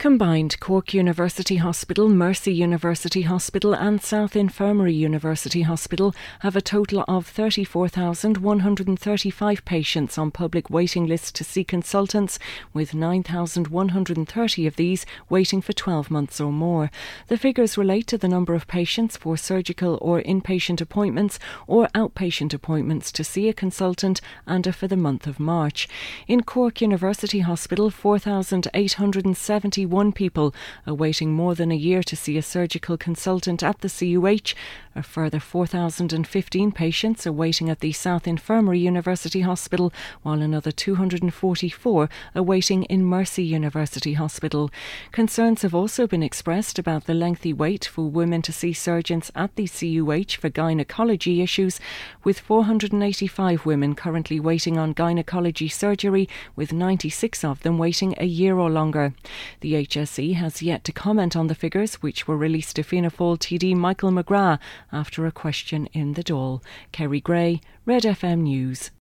Combined Cork University Hospital, Mercy University Hospital and South Infirmary University Hospital have a total of 34,135 patients on public waiting lists to see consultants, with 9,130 of these waiting for 12 months or more. The figures relate to the number of patients for surgical or inpatient appointments or outpatient appointments to see a consultant and are for the month of March. In Cork University Hospital, 4,871 people are waiting more than a year to see a surgical consultant at the CUH. A further 4,015 patients are waiting at the South Infirmary University Hospital, while another 244 are waiting in Mercy University Hospital. Concerns have also been expressed about the lengthy wait for women to see surgeons at the CUH for gynaecology issues, with 485 women currently waiting on gynaecology surgery, with 96 of them waiting a year or longer. The HSE has yet to comment on the figures, which were released to Fianna Fáil TD Michael McGrath after a question in the Dáil. Kerry Gray, Red FM News.